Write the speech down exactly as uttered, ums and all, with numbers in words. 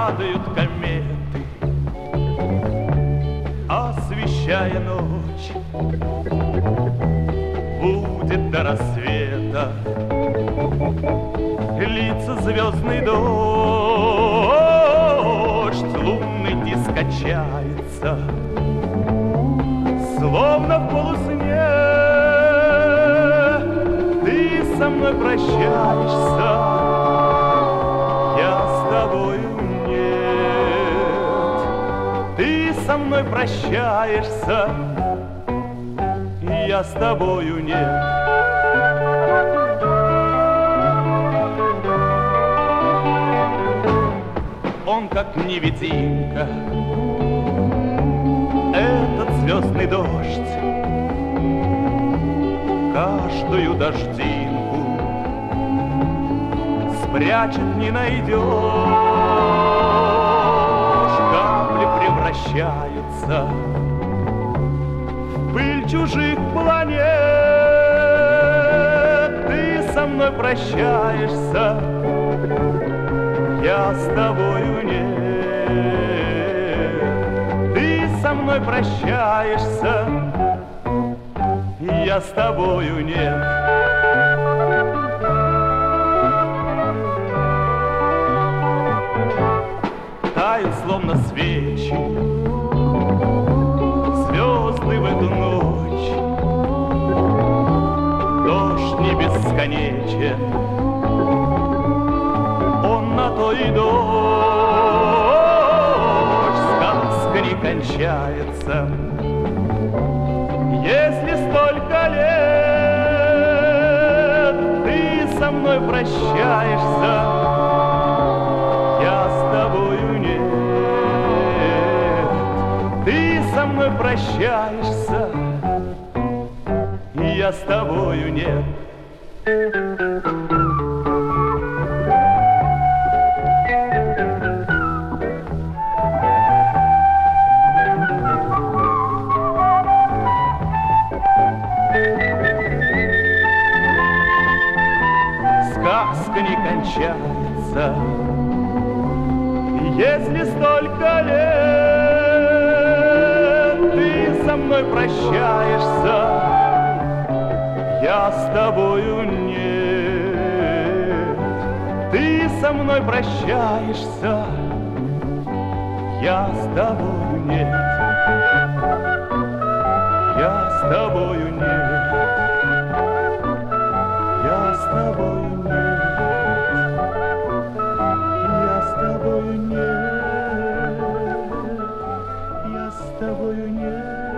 падают кометы, освещая ночь. Будет до рассвета литься звездный дождь, лунный диск качается, словно в полусне. Ты со мной прощаешься, я с тобою нет. Ты со мной прощаешься, я с тобою нет. Он как невидимка, этот звездный дождь, каждую дождинку спрячет, не найдешь. Капли превращаются в пыль чужих планет. Ты со мной прощаешься, я с тобою нет. Ты со мной прощаешься, я с тобою нет. Тают словно свечи звезды в эту ночь. Дождь не бесконечен, он на то и дождь. Сказка не кончается, если столько лет ты со мной прощаешься, я с тобою нет. Ты со мной прощаешься, я с тобою нет. Сказка не кончается, если столько лет ты со мной прощаешься, я с тобою нет. Ты со мной прощаешься, я с тобою нет. Я с тобою нет. Я с тобою нет. Я с тобою нет. Я с тобою нет.